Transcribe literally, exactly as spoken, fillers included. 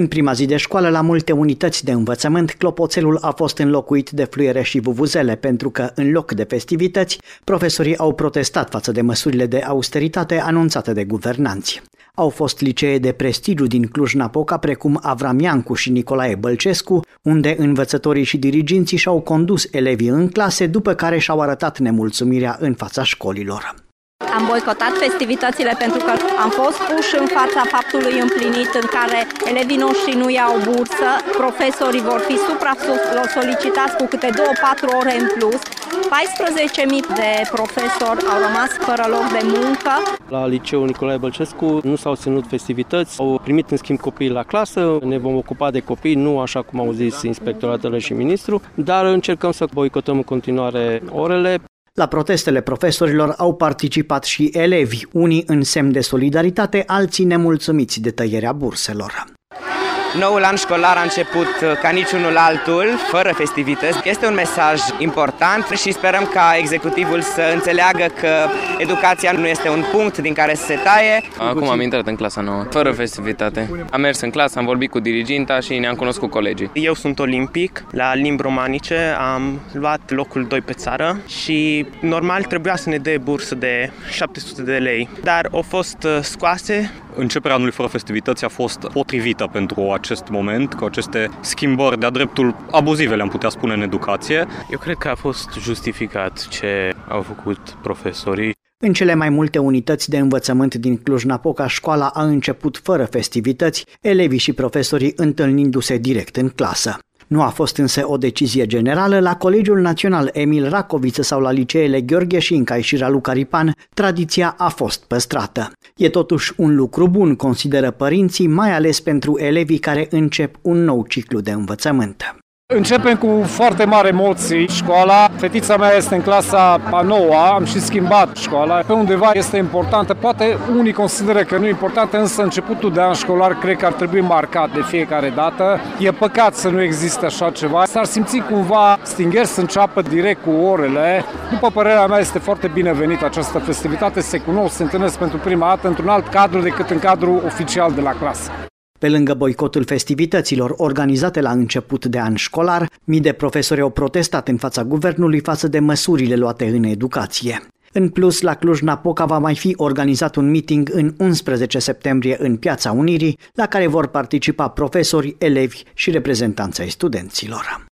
prima zi de școală, la multe unități de învățământ, clopoțelul a fost înlocuit de fluiere și vuvuzele, pentru că, în loc de festivități, profesorii au protestat față de măsurile de austeritate anunțate de guvernanți. Au fost licee de prestigiu din Cluj-Napoca, precum Avram Iancu și Nicolae Bălcescu, unde învățătorii și diriginții și-au condus elevii în clase, după care și-au arătat nemulțumirea în fața școlilor. Am boicotat festivitățile pentru că am fost puși în fața faptului împlinit în care elevii noștri nu iau bursă, profesorii vor fi supra-solicitați cu câte două-patru ore în plus, paisprezece mii de profesori au rămas fără loc de muncă. La liceul Nicolae Bălcescu nu s-au ținut festivități, au primit în schimb copiii la clasă, ne vom ocupa de copii, nu așa cum au zis inspectoratele și ministru, dar încercăm să boicotăm în continuare orele. La protestele profesorilor au participat și elevi, unii în semn de solidaritate, alții nemulțumiți de tăierea burselor. Noul an școlar a început ca niciunul altul, fără festivități. Este un mesaj important și sperăm ca executivul să înțeleagă că educația nu este un punct din care se taie. Acum am intrat în clasa nouă, fără festivitate. Am mers în clasă, am vorbit cu diriginta și ne-am cunoscut colegii. Eu sunt olimpic, la limbi romanice am luat locul doi pe țară și normal trebuia să ne dea bursă de șapte sute de lei, dar au fost scoase. Începerea anului fără festivități a fost potrivită pentru acest moment, cu aceste schimbări de-a dreptul abuzive, le-am putea spune, în educație. Eu cred că a fost justificat ce au făcut profesorii. În cele mai multe unități de învățământ din Cluj-Napoca, școala a început fără festivități, elevii și profesorii întâlnindu-se direct în clasă. Nu a fost însă o decizie generală. La Colegiul Național Emil Racoviță sau la liceele Gheorghe Șincai și Raluca Ripan, tradiția a fost păstrată. E totuși un lucru bun, consideră părinții, mai ales pentru elevii care încep un nou ciclu de învățământ. Începem cu foarte mari emoții școala. Fetița mea este în clasa a noua, am și schimbat școala. Pe undeva este importantă, poate unii consideră că nu e importantă, însă începutul de an școlar cred că ar trebui marcat de fiecare dată. E păcat să nu existe așa ceva. S-ar simți cumva stingeri să înceapă direct cu orele. După părerea mea este foarte binevenită această festivitate, se cunosc, se întâlnesc pentru prima dată într-un alt cadru decât în cadrul oficial de la clasă. Pe lângă boicotul festivităților organizate la început de an școlar, mii de profesori au protestat în fața guvernului față de măsurile luate în educație. În plus, la Cluj-Napoca va mai fi organizat un meeting în unsprezece septembrie în Piața Unirii, la care vor participa profesori, elevi și reprezentanți ai studenților.